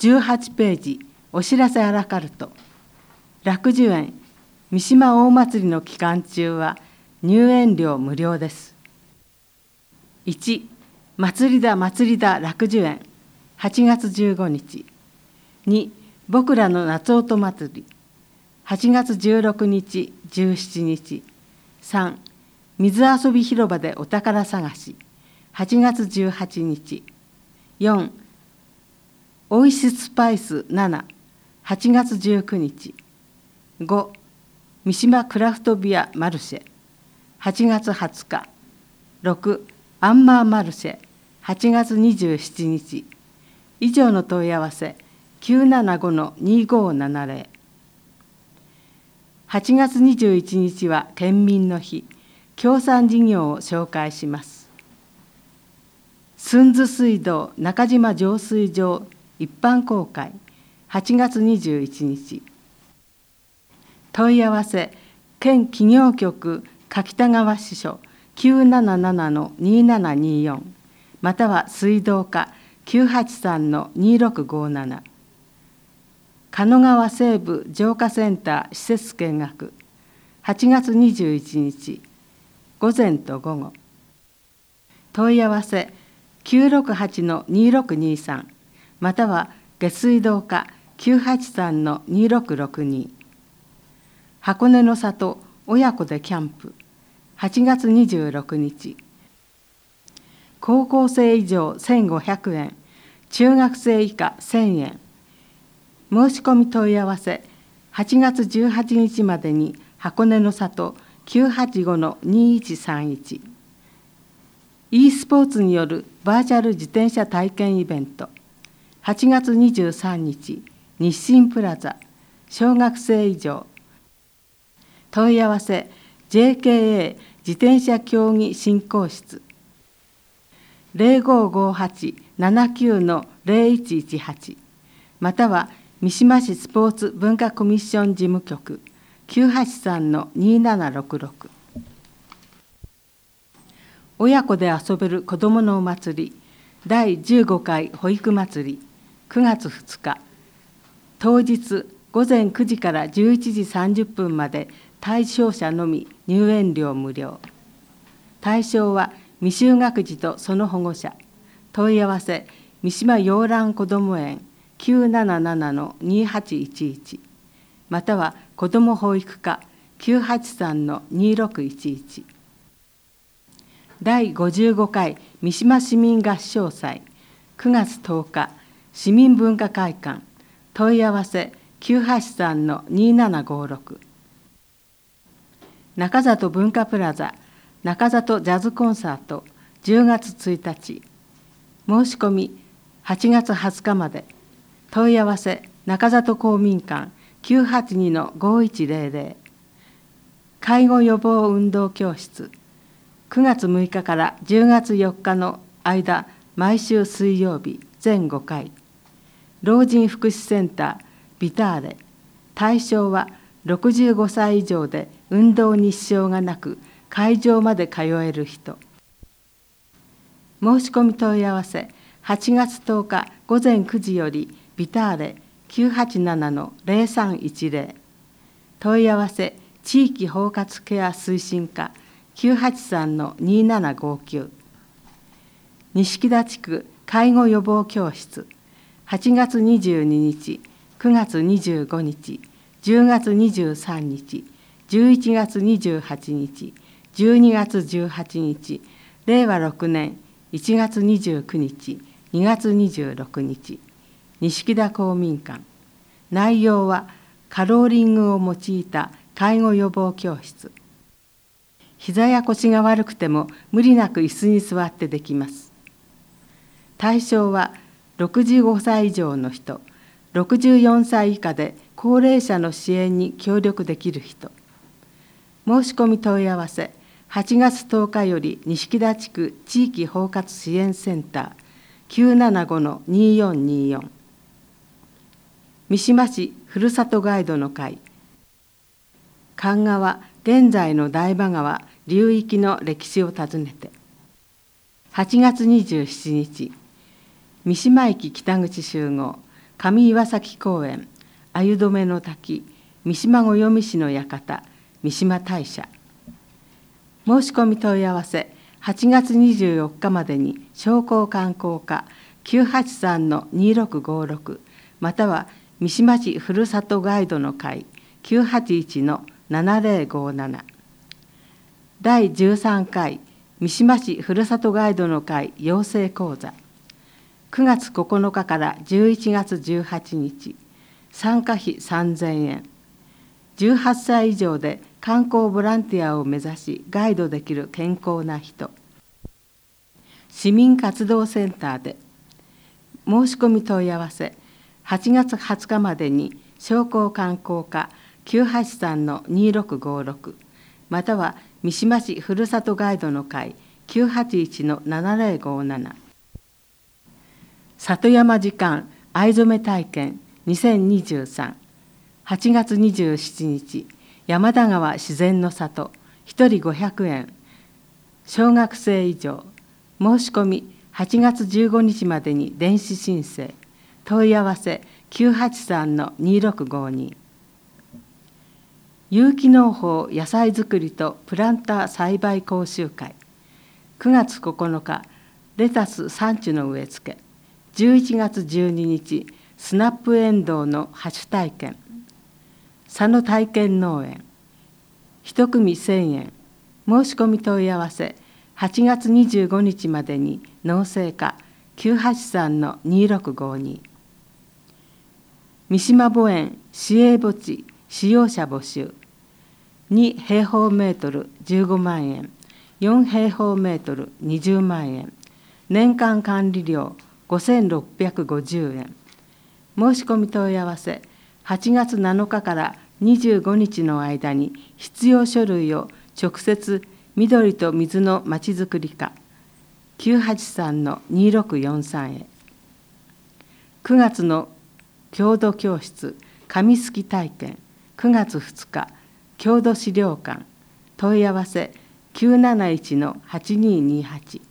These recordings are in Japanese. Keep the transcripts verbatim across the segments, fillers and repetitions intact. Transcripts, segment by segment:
じゅうはちページお知らせアラカルト。楽寿園三島大祭りの期間中は入園料無料です。いち、祭りだ祭りだ楽寿園はちがつじゅうごにち。に、僕らの夏音祭りはちがつじゅうろくにち、じゅうしちにち。さん、水遊び広場でお宝探しはちがつじゅうはちにち。よん、おいしスパイスななはちがつじゅうくにち。ご、三島クラフトビアマルシェはちがつはつか。ろく、アンマーマルシェはちがつにじゅうしちにち。以上の問い合わせきゅうななごのにごーななぜろ。はちがつにじゅういちにちは県民の日、協賛事業を紹介します。寸津水道中島浄水場一般公開はちがつにじゅういちにち。問い合わせ県企業局柿田川支所 きゅうななななのにななによん または水道課 きゅうはちさんのにろくごなな。鹿野川西部浄化センター施設見学はちがつにじゅういちにち午前と午後。問い合わせきゅうろくはちのにろくにさん または下水道課 きゅうはちさんのにろくろくに。箱根の里親子でキャンプはちがつにじゅうろくにち。高校生以上せんごひゃくえん、中学生以下せんえん。申し込み問い合わせはちがつじゅうはちにちまでに箱根の里 きゅうはちごのにいちさんいち。 e スポーツによるバーチャル自転車体験イベントはちがつにじゅうさんにち日清プラザ小学生以上。問い合わせ ジェーケーエー 自転車競技振興室ぜろごごはちななきゅうのぜろいちいちはち。または三島市スポーツ文化コミッション事務局 きゅうはちさんのにななろくろく。親子で遊べる子どものお祭りだいじゅうごかい保育祭りくがつふつか。当日午前くじからじゅういちじさんじゅっぷんまで対象者のみ入園料無料。対象は未就学児とその保護者。問い合わせ三島洋蘭こども園 きゅうななななのにはちいちいち または子ども保育課 きゅうはちさんのにろくいちいち。だいごじゅうごかい三島市民合唱祭くがつとおか市民文化会館。問い合わせきゅうはちさんのにななごろく。中里文化プラザ中里ジャズコンサートじゅうがつついたち。申し込みはちがつはつかまで。問い合わせ中里公民館 きゅうはちにのごいちぜろぜろ。介護予防運動教室くがつむいかからじゅうがつよっかの間毎週水曜日全ごかい。老人福祉センタービターレ。対象はろくじゅうごさい以上で運動に支障がなく会場まで通える人。申し込み問い合わせはちがつとおか午前くじよりビターレ きゅうはちななのぜろさんいちぜろ。問い合わせ地域包括ケア推進課 きゅうはちさんのにななごきゅう。錦田地区介護予防教室はちがつにじゅうににち、くがつにじゅうごにち、じゅうがつにじゅうさんにち、じゅういちがつにじゅうはちにち、じゅうにがつじゅうはちにち、れいわろくねんいちがつにじゅうくにち、にがつにじゅうろくにち、錦田公民館。内容はカローリングを用いた介護予防教室。膝や腰が悪くても無理なく椅子に座ってできます。対象はろくじゅうごさい以上の人、ろくじゅうよんさい以下で高齢者の支援に協力できる人。申し込み問い合わせはちがつとおかより錦田地区地域包括支援センター きゅうななごのによんによん。三島市ふるさとガイドの会。神川現在の台場川流域の歴史を訪ねて。はちがつにじゅうしちにち、三島駅北口集合上岩崎公園、鮎止の滝、三島五読市の館、三島大社。申し込み問い合わせ、はちがつにじゅうよっかまでに商工観光課 きゅうはちさんのにろくごろく または三島市ふるさとガイドの会 きゅうはちいちのななぜろごなな。だいじゅうさんかい三島市ふるさとガイドの会養成講座、くがつここのかからじゅういちがつじゅうはちにち、参加費さんぜんえん。じゅうはっさい以上で観光ボランティアを目指しガイドできる健康な人。市民活動センターで申し込み問い合わせ、はちがつはつかまでに商工観光課 きゅうはちさんのにろくごろく または三島市ふるさとガイドの会 きゅうはちいちのななぜろごなな。里山時間藍染め体験にせんにじゅうさん、はちがつにじゅうしちにち、山田川自然の里、ひとりごひゃくえん、小学生以上、申し込みはちがつじゅうごにちまでに電子申請、問い合わせ きゅうはちさんのにろくごに。有機農法野菜作りとプランター栽培講習会、くがつここのか、レタス産地の植え付け、じゅういちがつじゅうににち、スナップエンドウのハ種体験、佐野体験農園、一組せんえん、申し込み問い合わせ、はちがつにじゅうごにちまでに農政課 きゅうはちさんのにろくごに。三島墓園市営墓地使用者募集、にへいほうメートルじゅうごまんえん、よんへいほうメートルにじゅうまんえん、年間管理料ごせんろっぴゃくごじゅうえん。申し込み問い合わせ、はちがつなのかからにじゅうごにちの間に必要書類を直接緑と水のまちづくり課 きゅうはちさんのにろくよんさん へ。くがつの郷土教室紙すき体験、くがつふつか郷土資料館、問い合わせ きゅうなないちのはちににはち。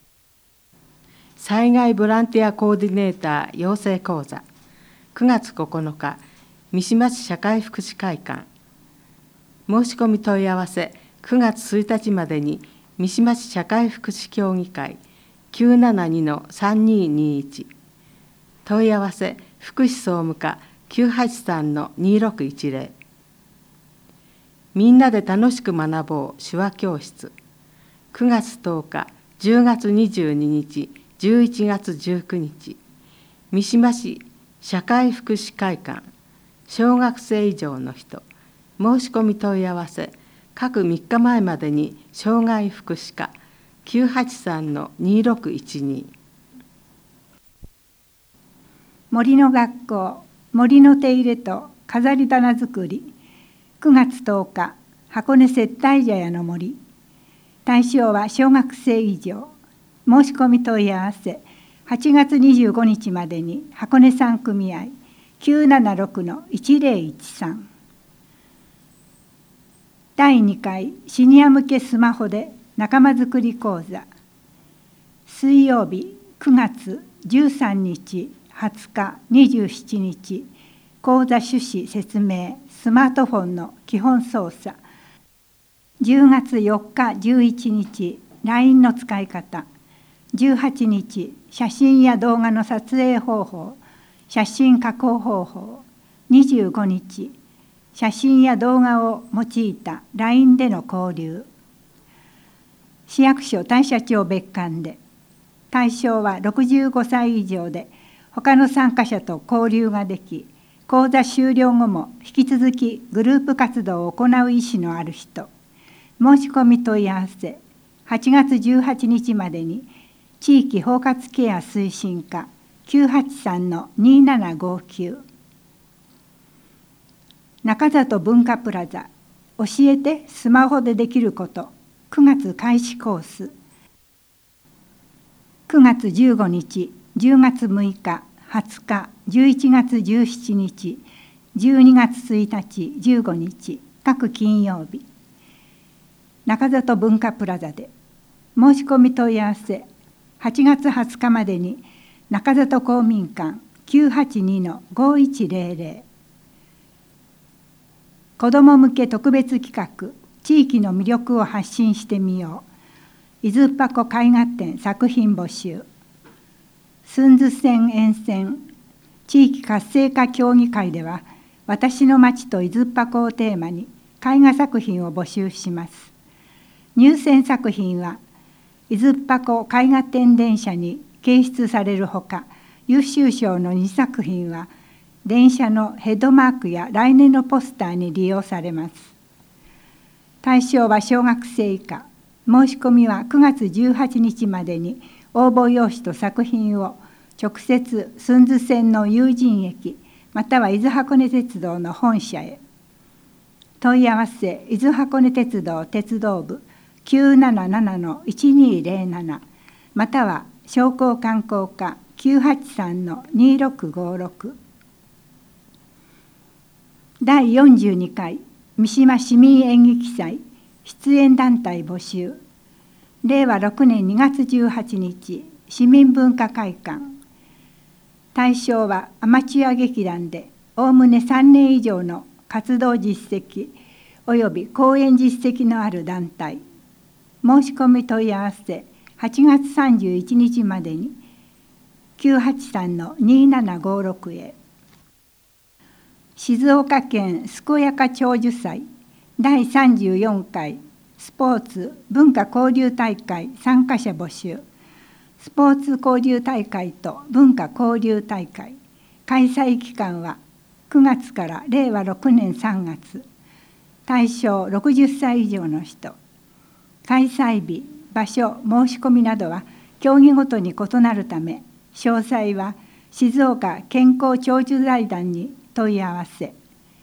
災害ボランティアコーディネーター養成講座、くがつここのか三島市社会福祉会館。申し込み問い合わせ、くがつついたちまでに三島市社会福祉協議会 きゅうななにのさんににいち。問い合わせ、福祉総務課 きゅうはちさんのにろくいちぜろ。みんなで楽しく学ぼう手話教室、くがつとおか、じゅうがつにじゅうににち、じゅういちがつじゅうくにち、三島市社会福祉会館、小学生以上の人、申し込み問い合わせ、各みっかまえまでに障害福祉課 きゅうはちさんのにろくいちに。 森の学校森の手入れと飾り棚作り、くがつとおか箱根接待茶屋の森。対象は小学生以上。申し込み問い合わせ、はちがつにじゅうごにちまでに箱根産組合 きゅうななろくのいちぜろいちさん。だいにかいシニア向けスマホで仲間づくり講座。水曜日くがつじゅうさんにち、はつか、にじゅうしちにち、講座趣旨説明、スマートフォンの基本操作。じゅうがつよっか、じゅういちにち、ライン の使い方。じゅうはちにち、写真や動画の撮影方法、写真加工方法。にじゅうごにち、写真や動画を用いた ライン での交流。市役所大社長別館で、対象はろくじゅうごさい以上で、他の参加者と交流ができ、講座終了後も引き続きグループ活動を行う意思のある人。申し込み問い合わせ、はちがつじゅうはちにちまでに地域包括ケア推進課 きゅうはちさんのにななごきゅう。中里文化プラザ教えてスマホでできることくがつ開始コース。くがつじゅうごにち、じゅうがつむいか、はつか、じゅういちがつじゅうしちにち、じゅうにがつついたち、じゅうごにち、各金曜日。中里文化プラザで申し込み問い合わせ、はちがつはつかまでに中里公民館きゅうはちにのごいちぜろぜろ。子ども向け特別企画、地域の魅力を発信してみよう。伊豆っぱこ絵画展作品募集。寸頭線沿線地域活性化協議会では、私の町と伊豆っぱこをテーマに絵画作品を募集します。入選作品は伊豆っぱこ絵画展電車に掲出されるほか、優秀賞のにさく品は電車のヘッドマークや来年のポスターに利用されます。対象は小学生以下。申し込みはくがつじゅうはちにちまでに応募用紙と作品を直接寸頭線の有人駅または伊豆箱根鉄道の本社へ。問い合わせ伊豆箱根鉄道鉄道部 きゅうななななのいちにぜろなな または商工観光課 きゅうはちさんのにろくごろく。だいよんじゅうにかい三島市民演劇祭出演団体募集。れいわろくねんにがつじゅうはちにち市民文化会館。対象はアマチュア劇団でおおむねさんねん以上の活動実績および公演実績のある団体。申し込み問い合わせはちがつさんじゅういちにちまでに きゅうはちさんのにななごろく へ。静岡県健やか長寿祭だいさんじゅうよんかいスポーツ文化交流大会参加者募集。スポーツ交流大会と文化交流大会。開催期間はくがつかられいわろくねんさんがつ。対象ろくじゅっさい以上の人。開催日、場所、申し込みなどは競技ごとに異なるため、詳細は静岡健康長寿財団に問い合わせ。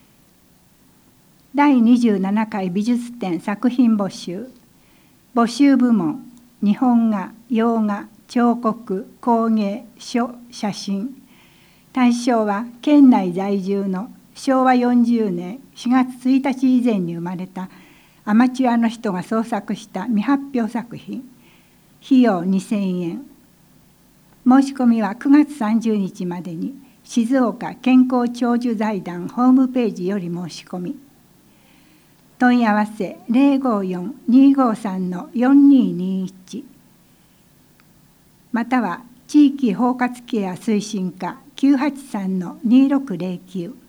だいにじゅうななかい美術展作品募集。募集部門、日本画、洋画、彫刻、工芸、書、写真。対象は県内在住のしょうわよんじゅうねんしがつついたち以前に生まれたアマチュアの人が創作した未発表作品。費用にせんえん。申し込みはくがつさんじゅうにちまでに静岡健康長寿財団ホームページより申し込み。問い合わせ ぜろごよんにごさんのよんににいち または地域包括ケア推進課 きゅうはちさんのにろくぜろきゅう。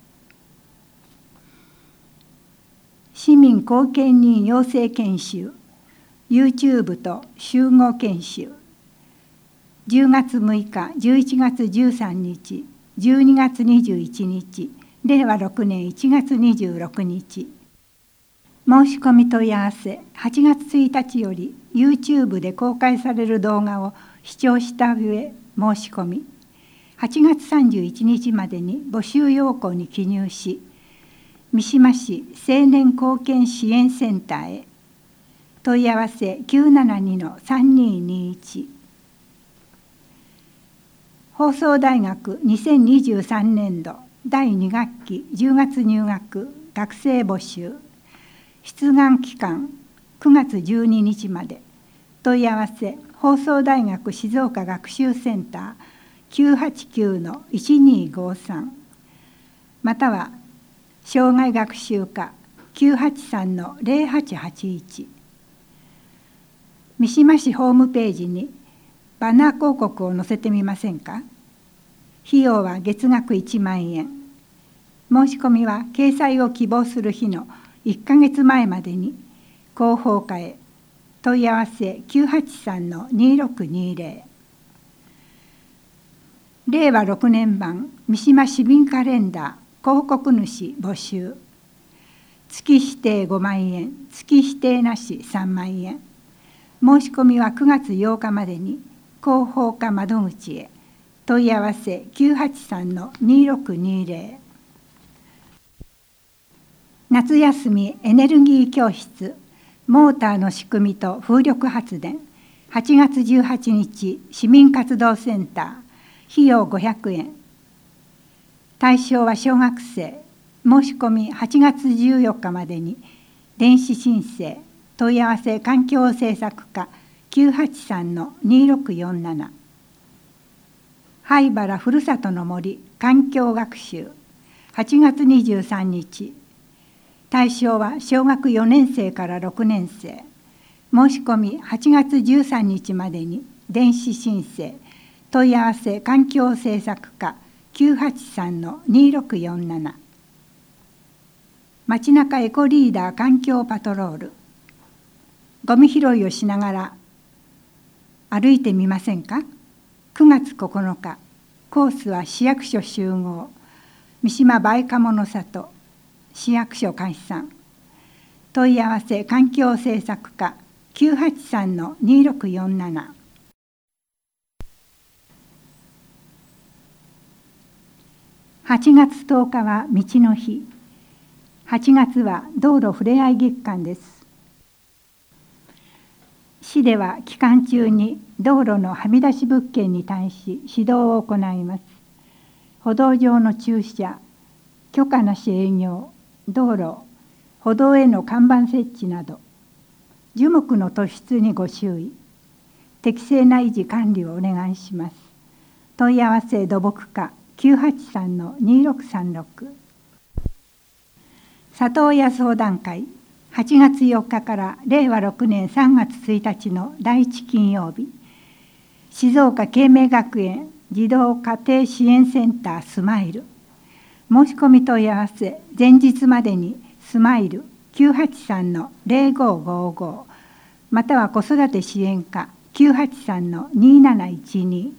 市民後見人養成研修 YouTube と集合研修。じゅうがつむいかじゅういちがつじゅうさんにちじゅうにがつにじゅういちにちれいわろくねんいちがつにじゅうろくにち。申し込み問い合わせはちがつついたちより YouTube で公開される動画を視聴した上申し込み。はちがつさんじゅういちにちまでに募集要項に記入し、三島市青年貢献支援センターへ。問い合わせ きゅうななにのさんににいち。放送大学にせんにじゅうさんねんどだいにがっきじゅうがつ入学学生募集。出願期間くがつじゅうににちまで。問い合わせ放送大学静岡学習センター きゅうはちきゅうのいちにごさん または障害学習課 きゅうはちさんのぜろはちはちいち。三島市ホームページにバナー広告を載せてみませんか。費用は月額いちまんえん。申し込みは掲載を希望する日のいっかげつまえまでに広報課へ。問い合わせ きゅうはちさんのにろくにぜろ。れいわろくねんばん三島市民カレンダー広告主募集。月指定ごまんえん、月指定なしさんまんえん。申し込みはくがつようかまでに広報課窓口へ。問い合わせ きゅうはちさんのにろくにぜろ。夏休みエネルギー教室モーターの仕組みと風力発電。はちがつじゅうはちにち市民活動センター。費用ごひゃくえん。対象は小学生。申し込みはちがつじゅうよっかまでに電子申請。問い合わせ環境政策課 きゅうはちさんのにろくよんなな。 灰原ふるさとの森環境学習はちがつにじゅうさんにち、対象は小学よねんせいからろくねんせい。申し込みはちがつじゅうさんにちまでに電子申請。問い合わせ環境政策課 きゅうはちさんのにろくよんなな。街中エコリーダー環境パトロール。ゴミ拾いをしながら歩いてみませんか。くがつここのか、コースは市役所集合、三島梅花物里、市役所解散。問い合わせ環境政策課 きゅうはちさんのにろくよんなな。はちがつとおかは道の日。はちがつは道路ふれあい月間です。市では期間中に道路のはみ出し物件に対し指導を行います。歩道上の駐車、許可なし営業、道路、歩道への看板設置など、樹木の突出にご注意。適正な維持管理をお願いします。問い合わせ土木課 きゅうはちさんのにろくさんろく。里親相談会はちがつよっかかられいわろくねんさんがつついたちのだいいち金曜日、静岡啓明学園児童家庭支援センタースマイル。申し込み問い合わせ前日までにスマイル きゅうはちさんのぜろごごごまたは子育て支援課 きゅうはちさんのになないちに。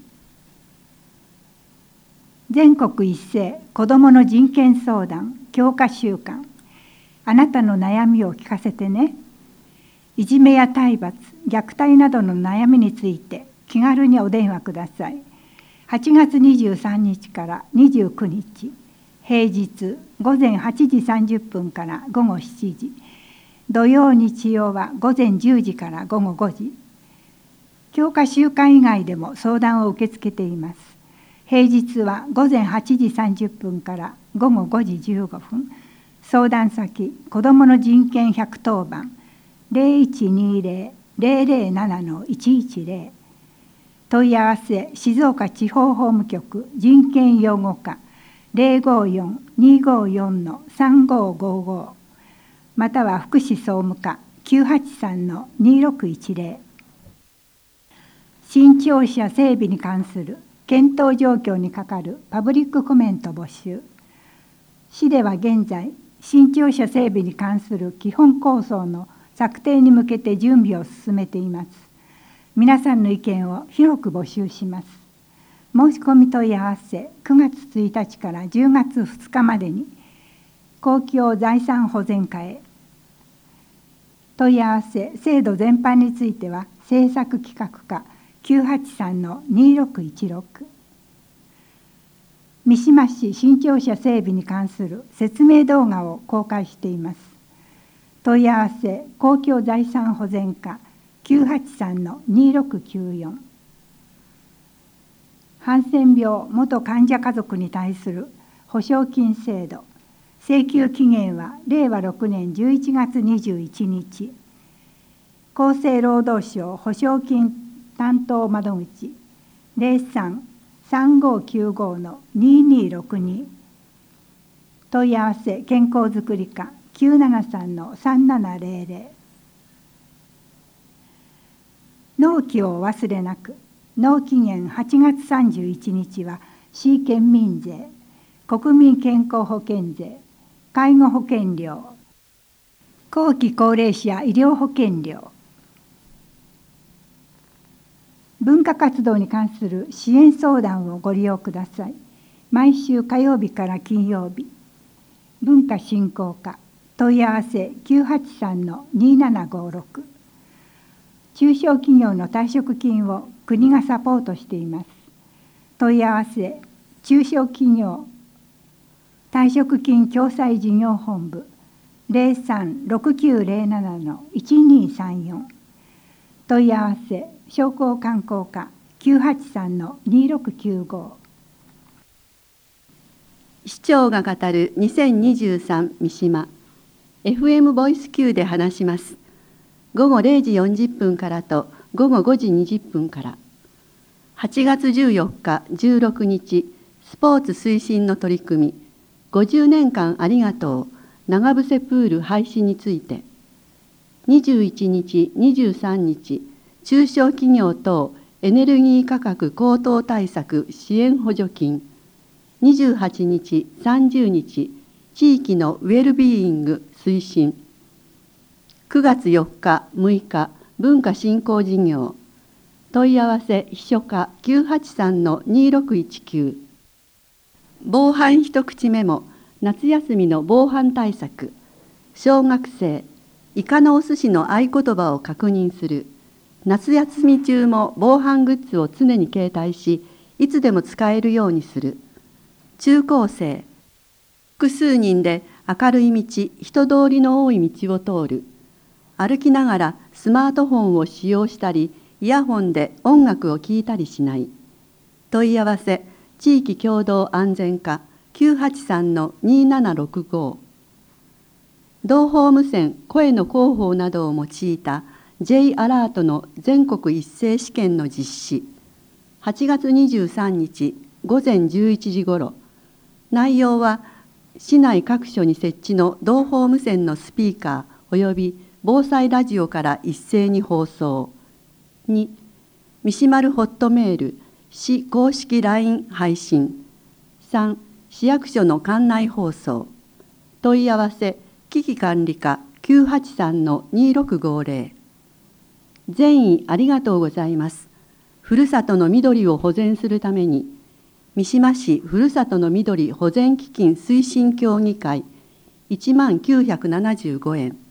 全国一斉子どもの人権相談強化週間。あなたの悩みを聞かせてね。いじめや体罰、虐待などの悩みについて気軽にお電話ください。はちがつにじゅうさんにちからにじゅうくにち、平日ごぜんはちじさんじゅっぷんからごごしちじ、土曜日曜はごぜんじゅうじからごごごじ。強化週間以外でも相談を受け付けています。平日はごぜんはちじさんじゅっぷんからごごごじじゅうごふん。相談先子どもの人権ひゃくとおばん ぜろいちにぜろ ぜろぜろななのいちいちぜろ。問い合わせ静岡地方法務局人権擁護課 ぜろごよん にごよんのさんごごごまたは福祉総務課 きゅうはちさんのにろくいちぜろ。新庁舎整備に関する検討状況にかかるパブリックコメント募集。市では現在新庁舎整備に関する基本構想の策定に向けて準備を進めています。皆さんの意見を広く募集します。申し込み問い合わせくがつついたちからじゅうがつふつかまでに公共財産保全課へ。問い合わせ制度全般については政策企画課 きゅうはちさんのにろくいちろく。三島市新庁舎整備に関する説明動画を公開しています。問い合わせ公共財産保全課 きゅうはちさんのにろくきゅうよん。ハンセン病元患者家族に対する保証金制度。請求期限はれいわろくねんじゅういちがつにじゅういちにち。厚生労働省保証金担当窓口 ぜろさん さんごきゅうごのににろくに。問い合わせ健康づくり課 きゅうななさんのさんななぜろぜろ。納期を忘れなく。納期限はちがつさんじゅういちにちは市県民税、国民健康保険税、介護保険料、後期高齢者医療保険料。文化活動に関する支援相談をご利用ください。毎週火曜日から金曜日。文化振興課問い合わせきゅうはちさんのにななごろく。中小企業の退職金を国がサポートしています。問い合わせ中小企業退職金共済事業本部 ぜろさん ろくきゅうぜろななのいちにさんよん。問い合わせ商工観光課 きゅうはちさんのにろくきゅうご。 市長が語るにせんにじゅうさん三島 エフエム ボイス Q で話します。ごごれいじよんじゅっぷんからとごごごじにじゅっぷんから。 はちがつじゅうよっか、じゅうろくにち、スポーツ推進の取り組み、ごじゅうねんかんありがとう、長伏プール廃止について、にじゅういちにち、にじゅうさんにち、中小企業等エネルギー価格高騰対策支援補助金、にじゅうはちにち、さんじゅうにち、地域のウェルビーイング推進、くがつよっか、むいか、文化振興事業、問い合わせ秘書課 きゅうはちさんのにろくいちきゅう、防犯一口メモ、夏休みの防犯対策、小学生、イカのお寿司の合言葉を確認する、夏休み中も防犯グッズを常に携帯し、いつでも使えるようにする、中高生、複数人で明るい道、人通りの多い道を通る、歩きながらスマートフォンを使用したり、イヤホンで音楽を聴いたりしない。問い合わせ、地域共同安全課 きゅうはちさんのにななろくご。同胞無線声の広報などを用いた J アラートの全国一斉試験の実施。はちがつにじゅうさんにちごぜんじゅういちじごろ。内容は市内各所に設置の同胞無線のスピーカーおよび防災ラジオから一斉に放送。に、三島るホットメール、市公式 ライン 配信。さん、市役所の館内放送。問い合わせ、危機管理課 きゅうはちさんのにろくごぜろ。善意ありがとうございます。ふるさとの緑を保全するために、三島市ふるさとの緑保全基金推進協議会いちまんきゅうひゃくななじゅうごえん。